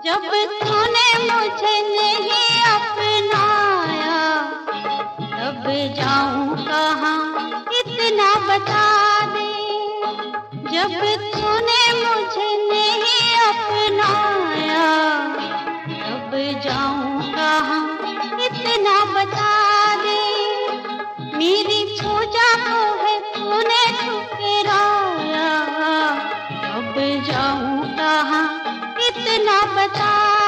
जब तूने मुझे नहीं अपनाया, तब जाऊं कहाँ इतना बता दे। जब तूने मुझे नहीं अपनाया, तब जाऊं कहाँ इतना बता दे। मेरी पूजा को है तूने ठुकराया, अब जाऊं कहाँ इतना बता